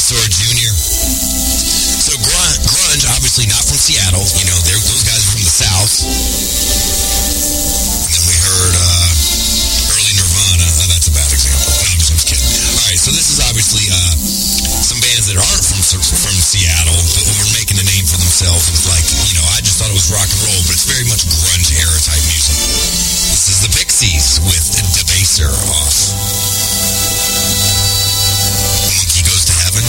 Dinosaur Jr. So grunge, obviously not from Seattle. You know, those guys are from the South. And then we heard early Nirvana. Oh, that's a bad example. No, I'm just kidding. All right, so this is obviously some bands that aren't from Seattle, but were making a name for themselves. It was like, you know, I just thought it was rock and roll, but it's very much grunge era type music. This is the Pixies with Debaser off Monkey Goes to Heaven.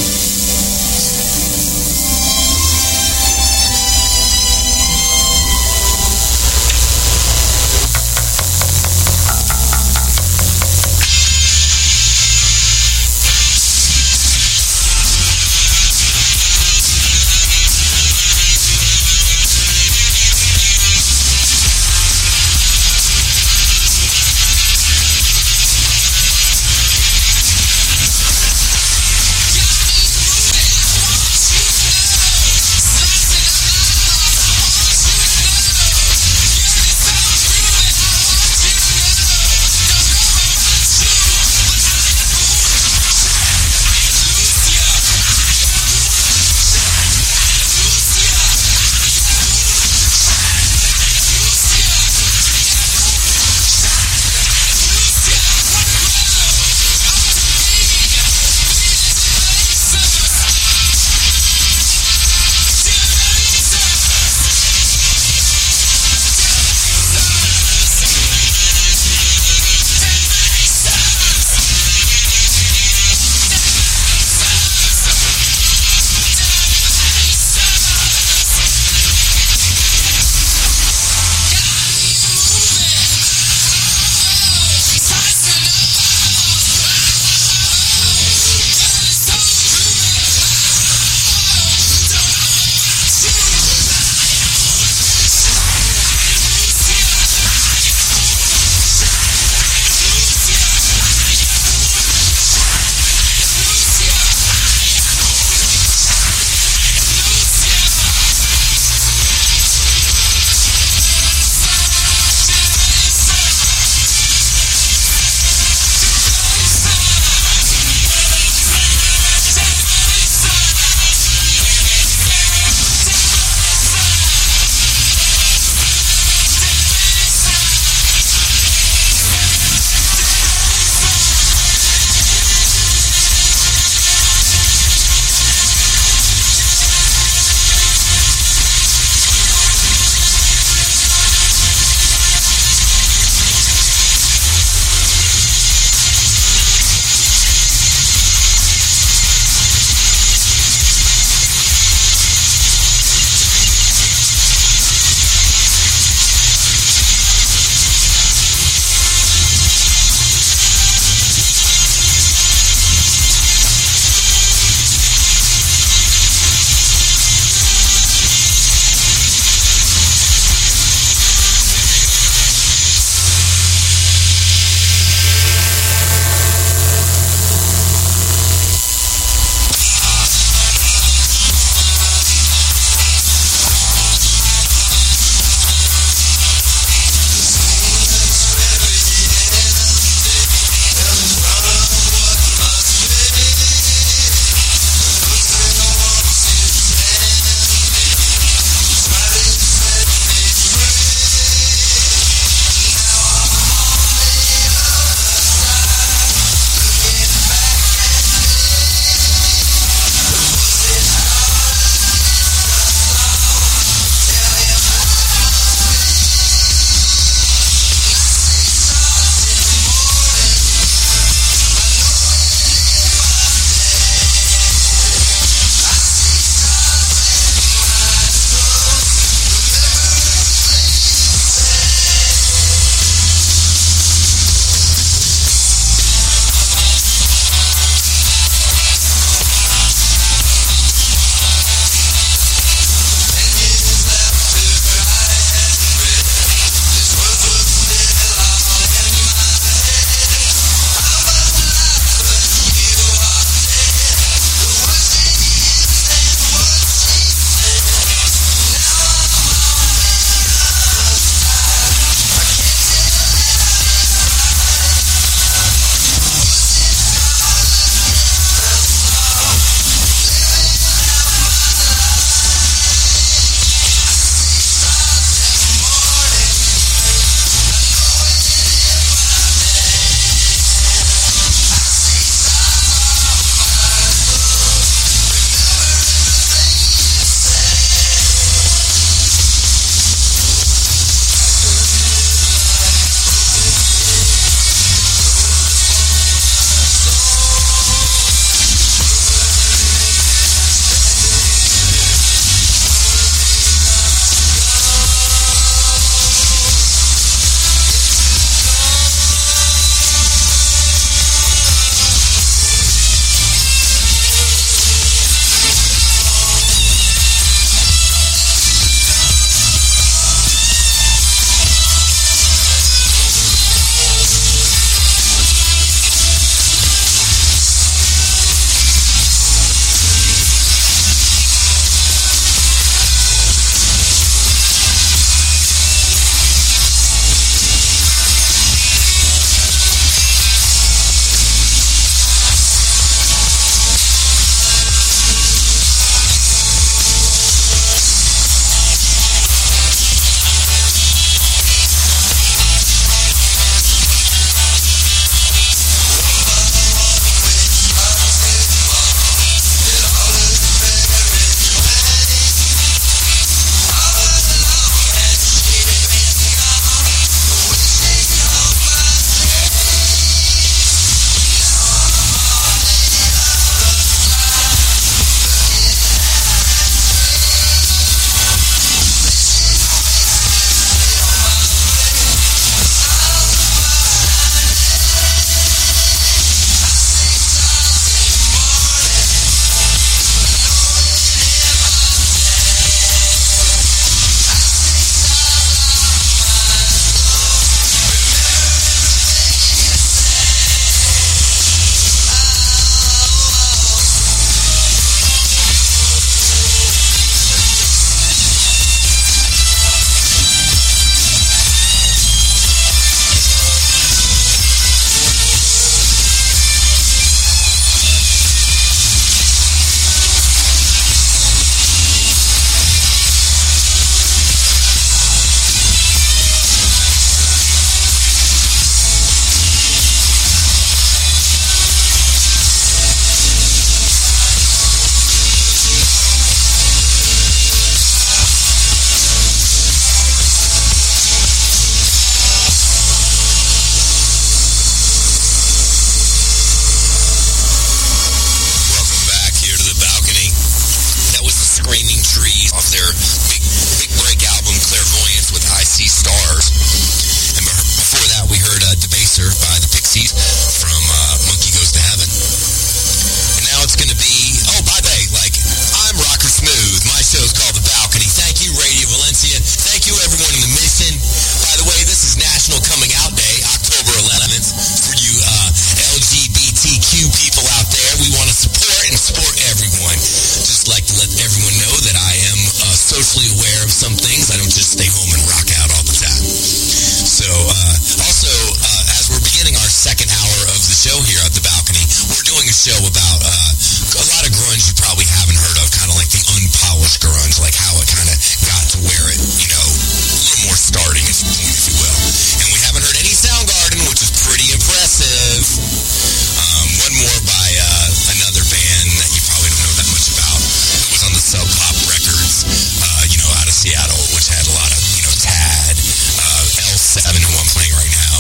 Chaser by the Pixies from Monkey Goes to Heaven. And now it's going to be, oh, by the way, like, I'm Rocker Smooth. My show's called The Balcony. Thank you, Radio Valencia. Thank you, everyone in the Mission. By the way, this is National Coming Out Day, October 11th, for you LGBTQ people out there. We want to support everyone. Just like to let everyone know that I am socially aware of some things. I don't just stay home and rock out all the time. So, also, as we're beginning our second hour of the show here at The Balcony, we're doing a show about a lot of grunge you probably haven't heard of, kind of like the unpolished grunge, like how it kind of got to where it, you know, a little more starting, if you will. And we haven't heard any Soundgarden, which is pretty impressive. One more by another band that you probably don't know that much about. It was on the Sub Pop Records, out of Seattle, which had a lot of, Tad, L7, who I'm playing right now,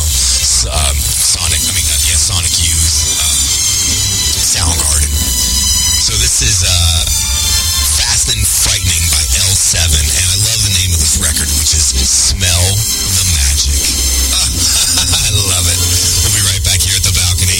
Sonic Youth, Soundgarden. So this is Fast and Frightening by L7, and I love the name of this record, which is Smell the Magic. I love it. We'll be right back here at The Balcony.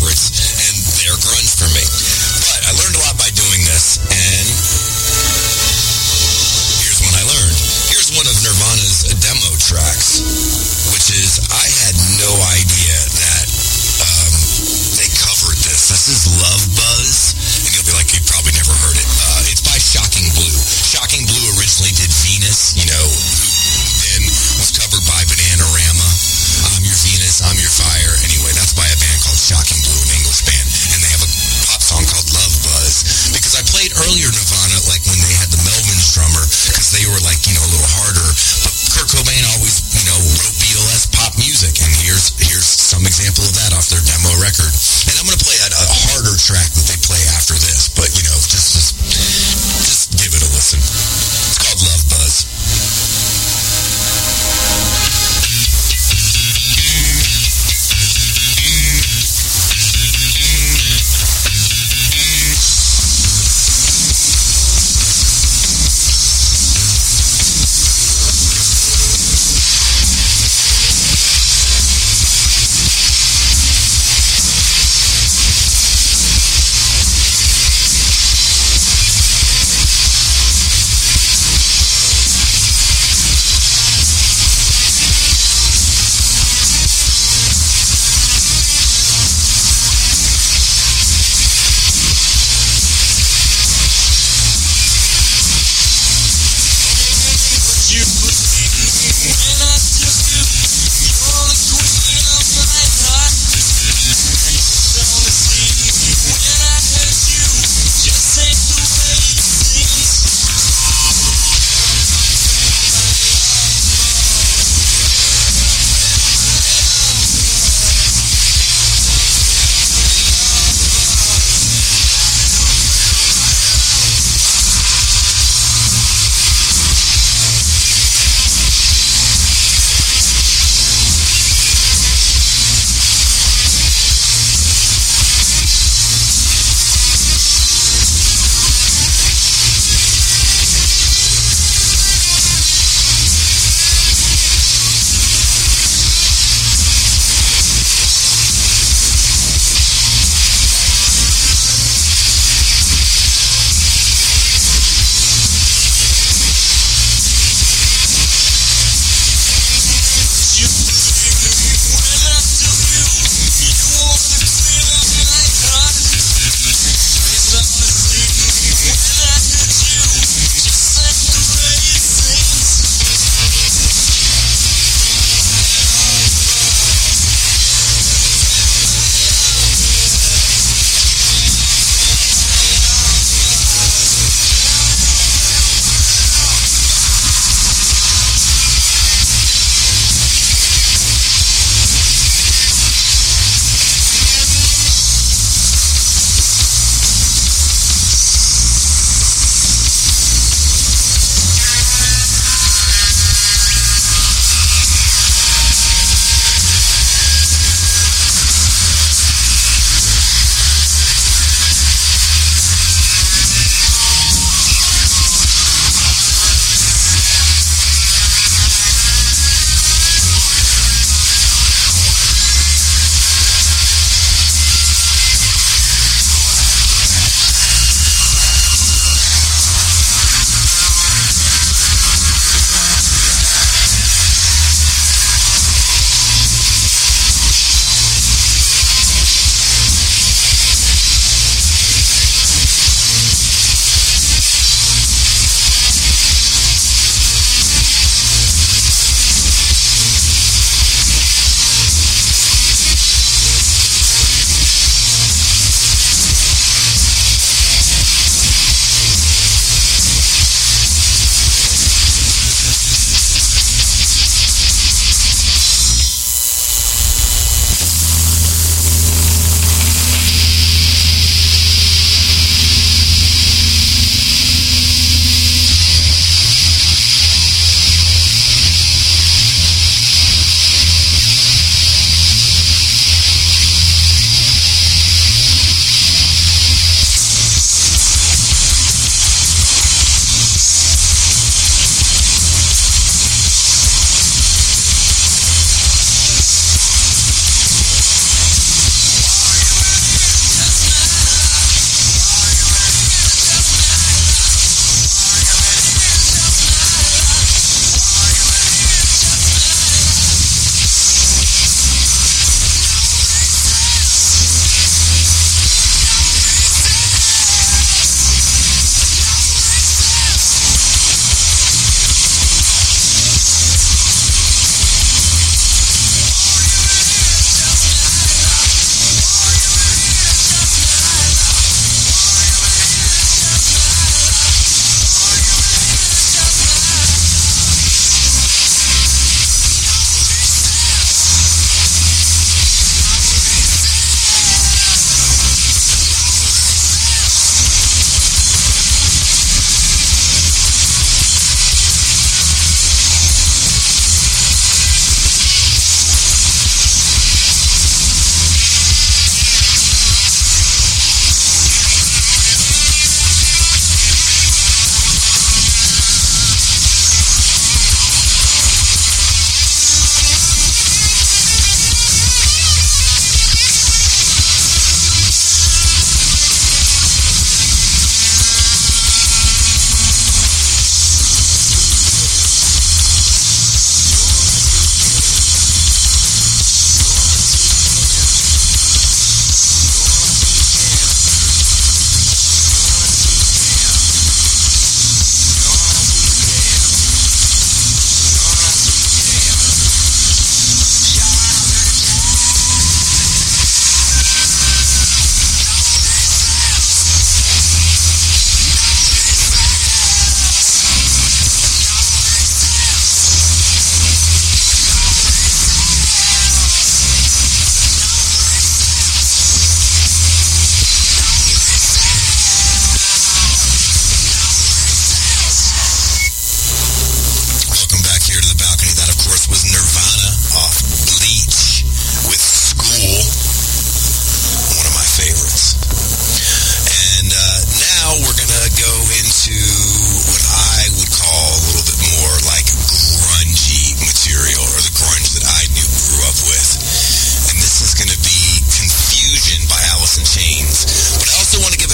favorites, and they're grunge for me. But I learned a lot by doing this, and here's what I learned. Here's one of Nirvana's demo tracks, which is, I had no idea that they covered this. This is Love Buzz, and you'll be like, you probably never heard it. It's by Shocking Blue. Shocking Blue originally did Venus, who then was covered by Bananarama. I'm Your Venus, I'm Your Fire. Anyway, that's by a band called Shocking Blue, an English band, and they have a pop song called Love Buzz. Because I played earlier Nirvana, like when they had the Melvins drummer, because they were like, a little harder. But Kurt Cobain always, wrote Beatles pop music, and here's some example of that off their demo record. And I'm going to play a harder track that they play after this, but just give it a listen. It's called Love Buzz.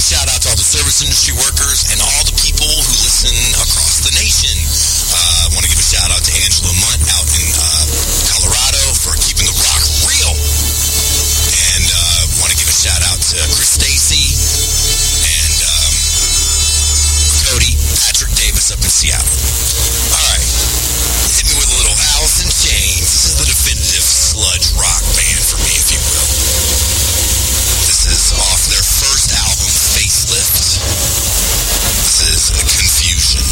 shout out to all the service industry workers and all the people who listen across the nation. I want to give a shout out to Angela Munt out in Colorado for keeping the rock real. And want to give a shout out to Chris Stacy and Cody Patrick Davis up in Seattle. All right. Hit me with a little Alice in Chains. This is the definitive sludge rock band for me, if you will. This is off their first album, Facelift. This is Confusion.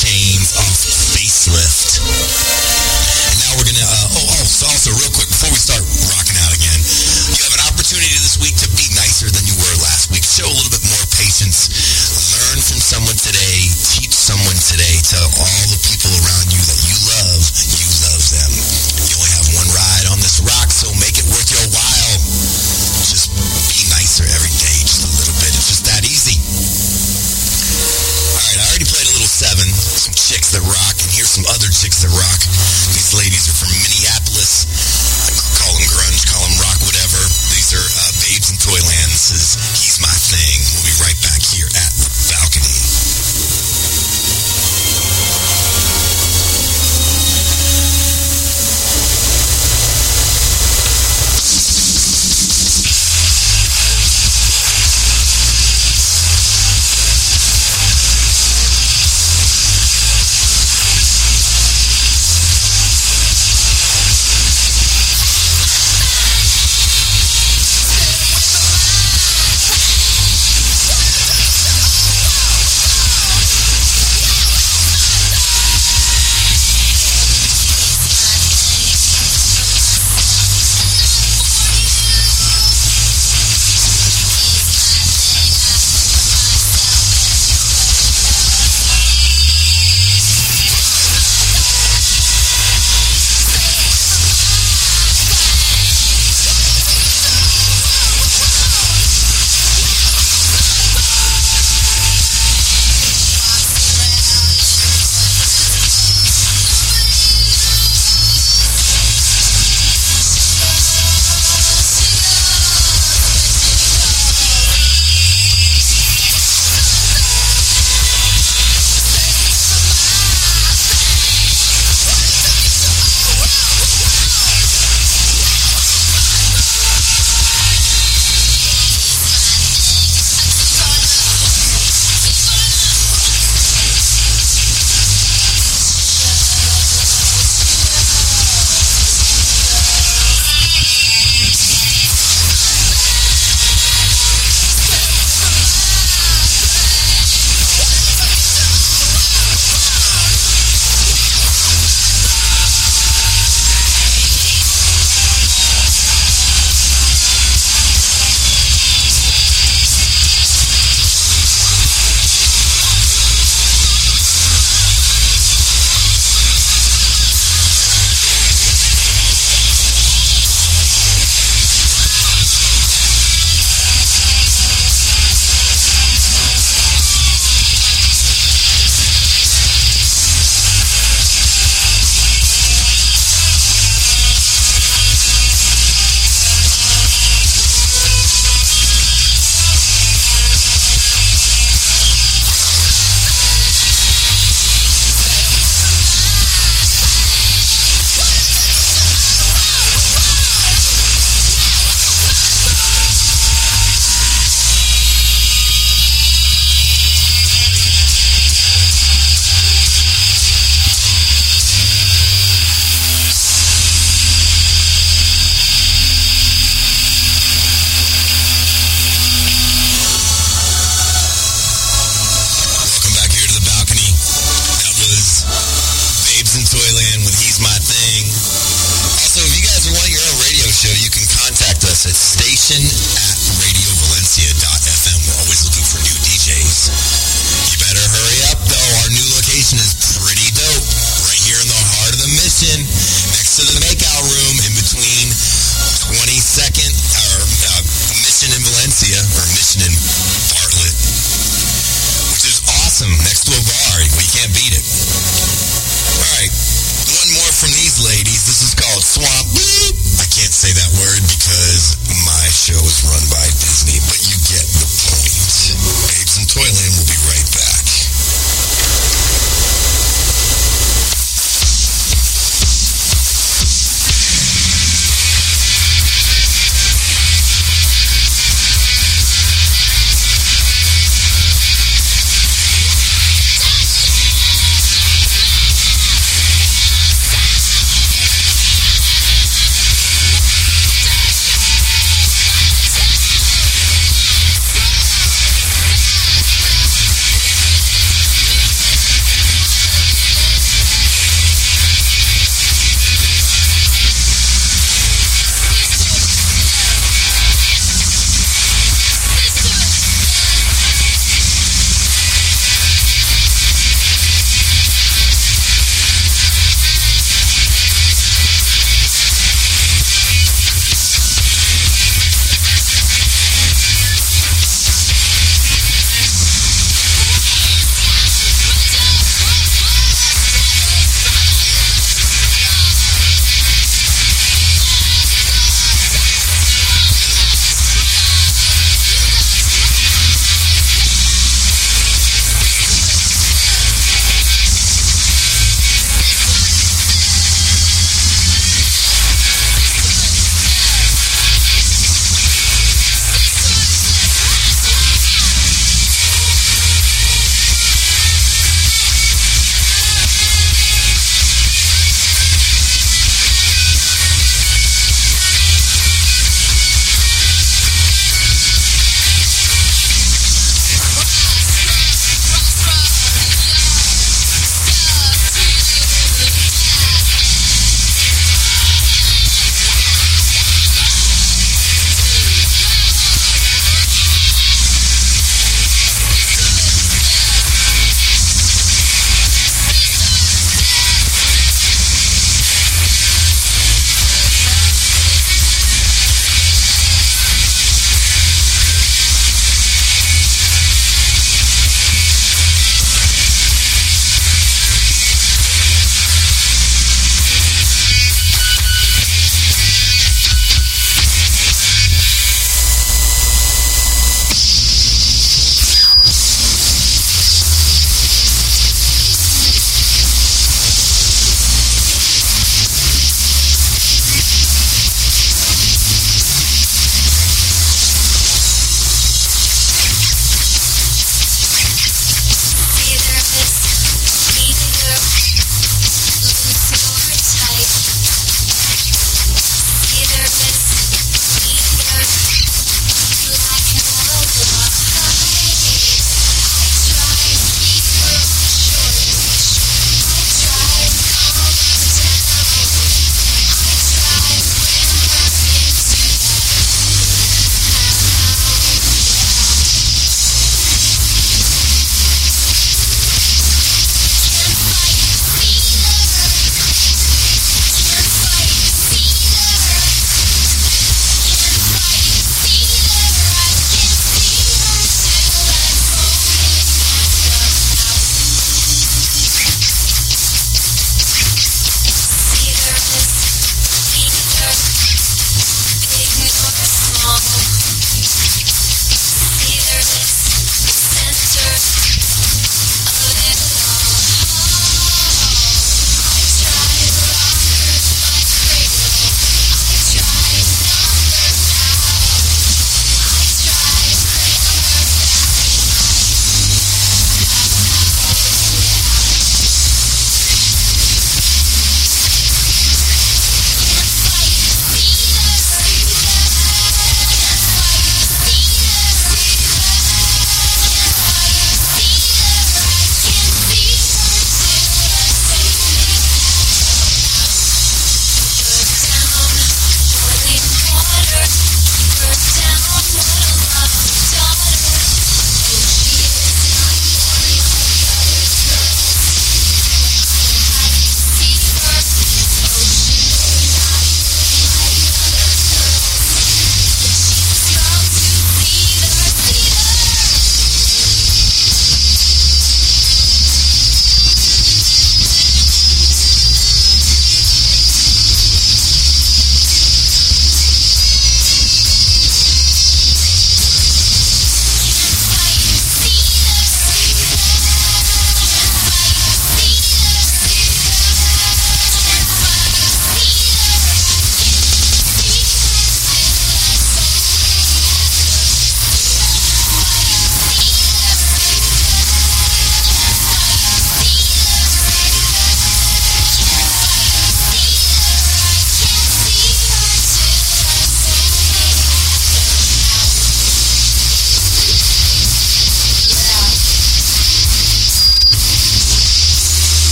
chains off Facelift. And now we're gonna, so also real quick, before we start rocking out again, you have an opportunity this week to be nicer than you were last week. Show a little bit more patience. Learn from someone today. Teach someone today. Tell all the people around you that you love them. You only have one ride on this rock, so make it worth your while. Just be nicer every day, just a little bit. It's just that easy. All right, I already played a little 7, some chicks that rock, and here's some other chicks that rock. These ladies are from Minneapolis. Call them grunge, call them rock, whatever. These are Babes in Toyland. This is He's My Thing. We'll be right back here at The Balcony.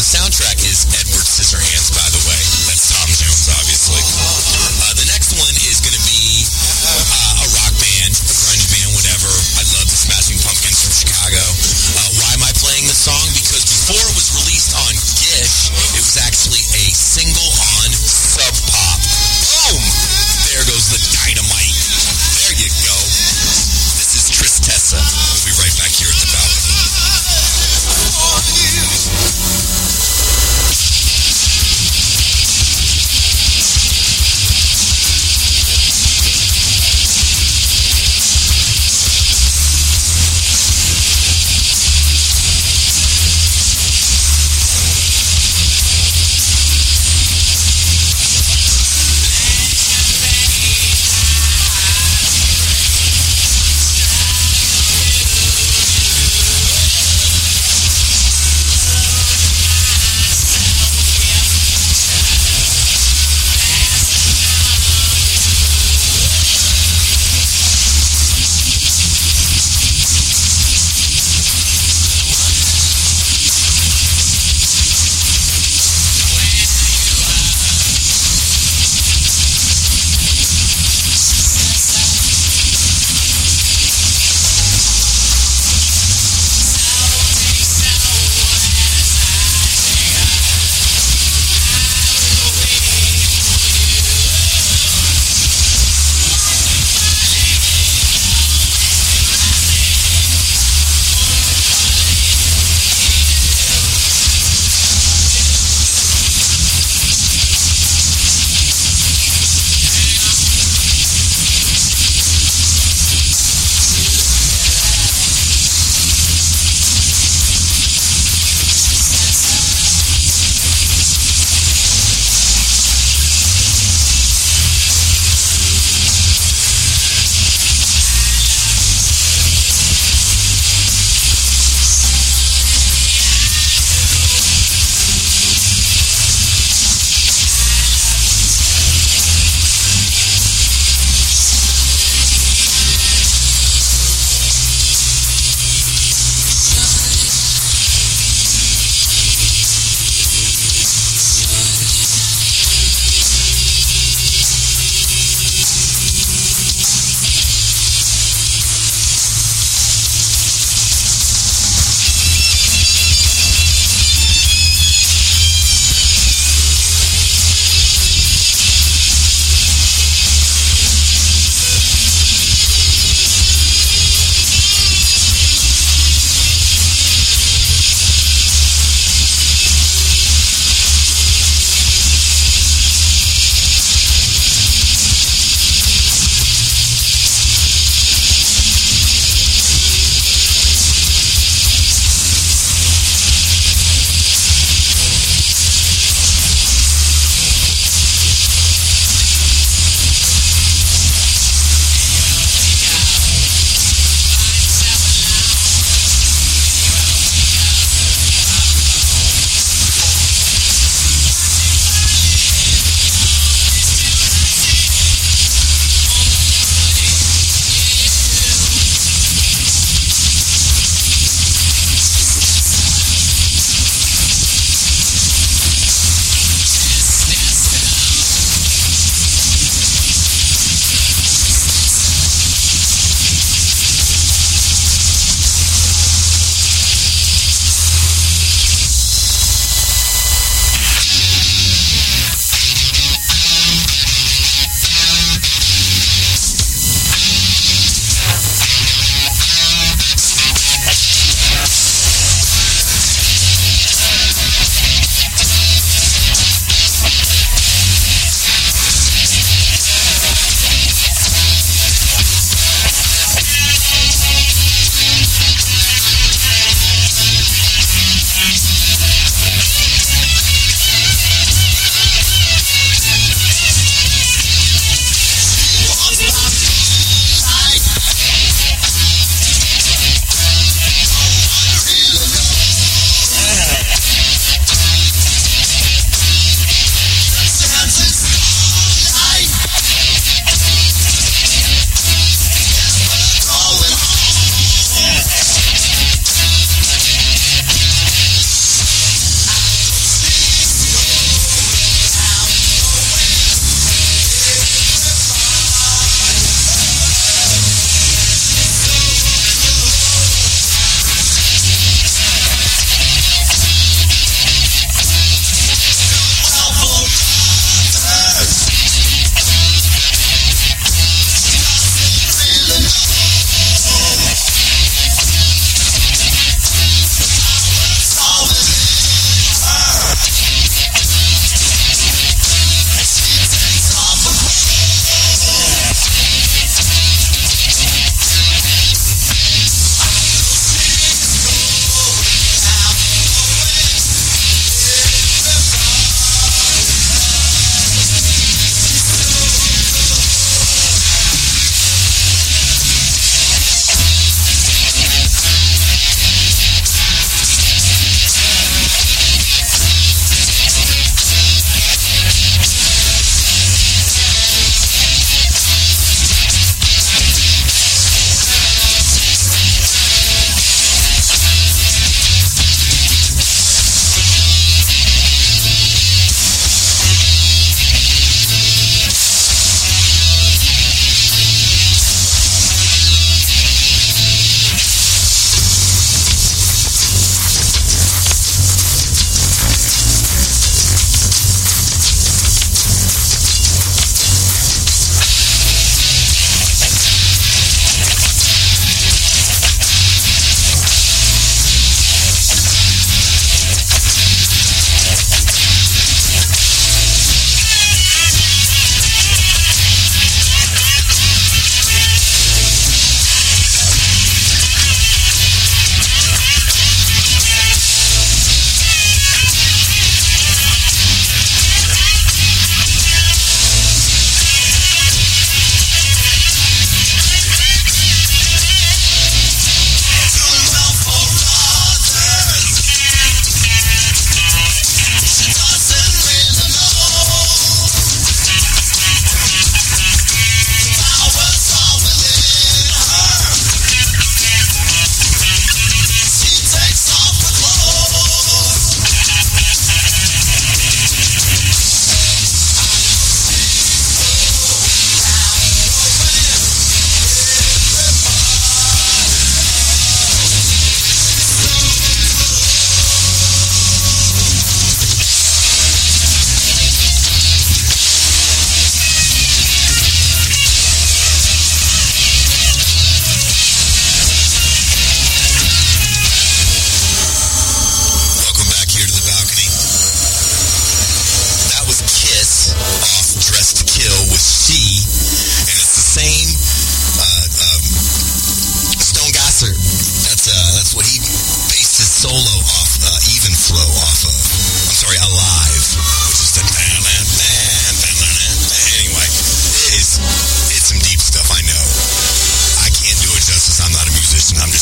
soundtrack is Edward Scissorhands, by the way. That's Tom Jones, obviously. The next one is going to be a rock band, a grunge band, whatever. I love the Smashing Pumpkins from Chicago. Why am I playing this song? Because before it was released on Gish, it was actually a single on Sub Pop. Boom! There goes the dynamite. There you go. This is Tristessa. We'll be right back here at the balcony.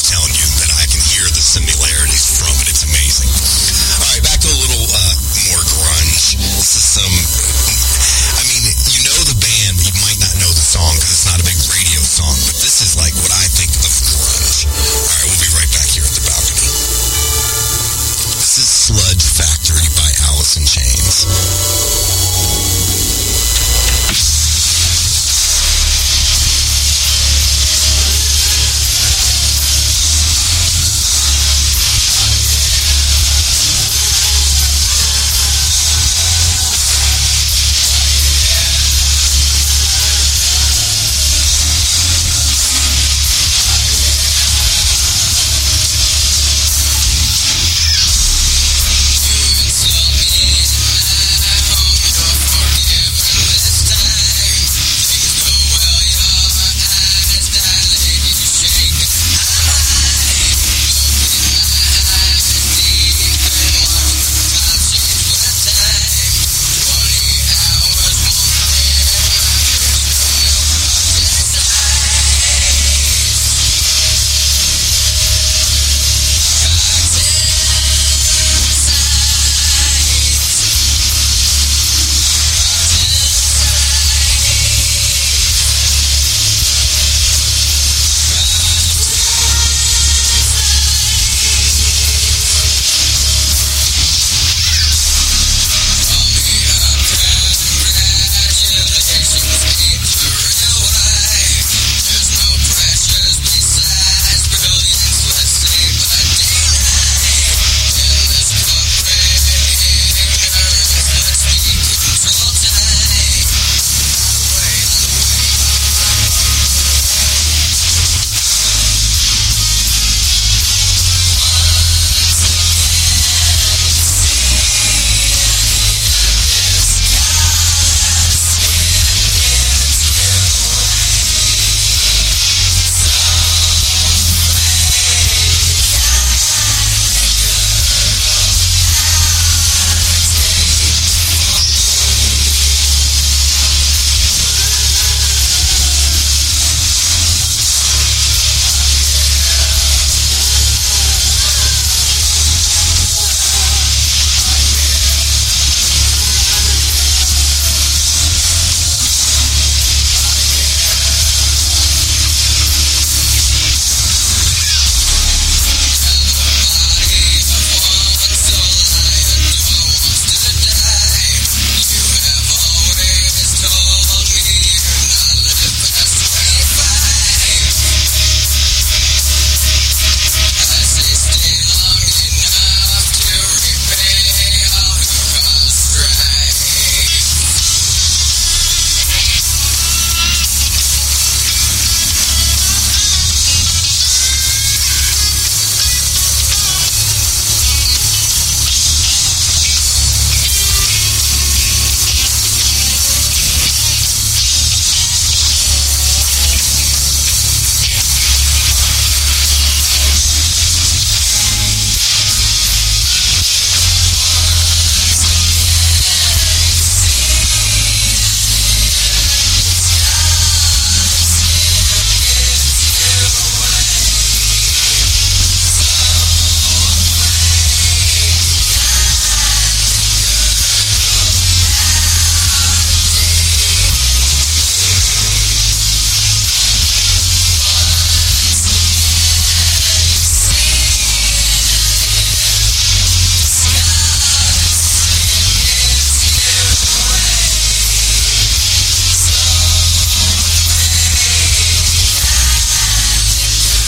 telling you.